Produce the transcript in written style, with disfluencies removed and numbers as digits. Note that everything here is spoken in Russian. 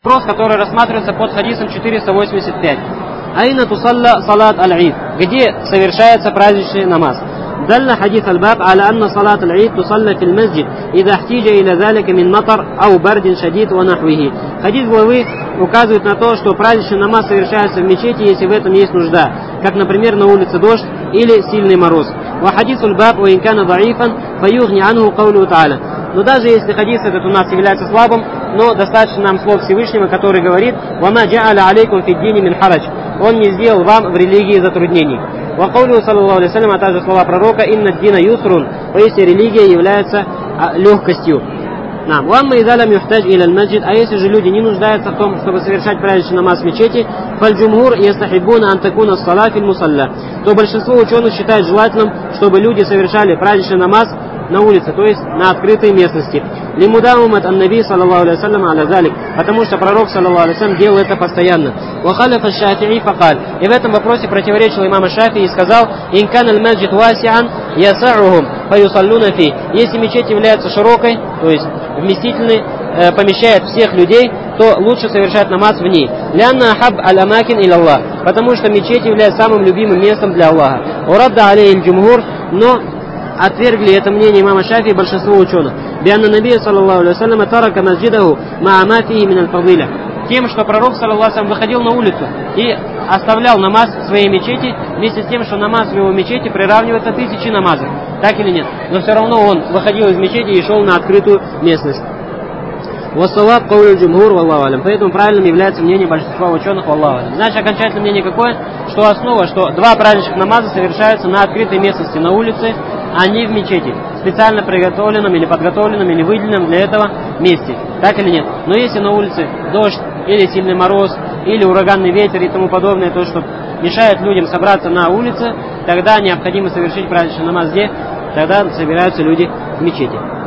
Вопрос, который рассматривается под хадисом 485. Айна тусалла салат аль-Ид. Где совершается праздничный намаз? دل حديث الباب على أن صلاة العيد تصلى في المسجد إذا احتيج إلى ذلك من مطر أو برد شديد ونحوه. Хадис главы указывает на то, что праздничный намаз совершается в мечети, если в этом есть нужда, как, например, на улице дождь или сильный мороз. وحديث الباب وإن كان ضعيفا فيغني عنه قوله تعالى. Но даже если хадис этот у нас является слабым, но достаточно нам слов Всевышнего, который говорит: «Вама джа'аля алейкум фи ддини мин харадж». Он не сделал вам в религии затруднений. Ва каулю саллаллаху алейхи вассалям, а также слова пророка: «Инна ддина юсрун». Поистине религия является легкостью. Уамма изалям юхтадж иля аль-маджид. А если же люди не нуждаются в том, чтобы совершать праздничный намаз в мечети, фаль-джумхур ястахиббуна ан такуна ссала фил мусалла, то большинство ученых считают желательным, чтобы люди совершали праздничный намаз на улице, то есть на открытой местности. Лимудамумат ан-наби саллаллаху алейхи вассалям аля залик, потому что пророк саллаллаху алейхи вассалям делал это постоянно. Ва халафа аш-Шафи'и факаль. И в этом вопросе противоречил имам Шафи'и и сказал: ин кана аль-маджид васи'ан яса'ухум фаюсаллуна фи. Если мечеть является широкой, то есть вместительной, помещает всех людей, то лучше совершать намаз в ней. Лянна ахаб аль-амакин иля Аллах, потому что мечеть является самым любимым местом для Аллаха. Урадда алейхи аль-джумхур, но отвергли это мнение имама Шафи и большинство ученых. Бианна набия саллаллаху алейхи вассалям тарака масджидаху ма ма фихи мин аль-фадиля. Тем, что пророк саллаллаху алейхи вассалям выходил на улицу и оставлял намаз в своей мечети, вместе с тем, что намаз в его мечети приравнивается 1000 намазов. Так или нет? Но все равно он выходил из мечети и шел на открытую местность. Вассалаб каулю джумхур валлаху алям. Поэтому правильным является мнение большинства ученых валлаху алям. Значит, окончательное мнение какое? Что основа, что два праздничных намаза совершаются на открытой местности, на улице, а не в мечети, специально приготовленном или подготовленном или выделенном для этого месте. Так или нет? Но если на улице дождь или сильный мороз, или ураганный ветер и тому подобное, то, что мешает людям собраться на улице, тогда необходимо совершить праздничный намаз где? Тогда собираются люди в мечети.